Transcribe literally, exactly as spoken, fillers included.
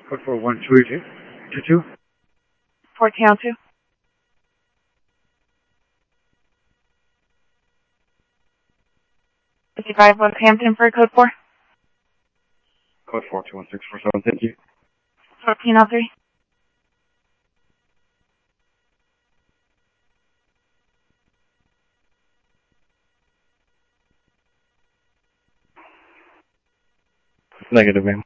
Code four one two two two two. fourteen oh two. fifty-five West Hampton for code four. Code four two one six four seven. Thank you. fourteen oh three. Negative, ma'am.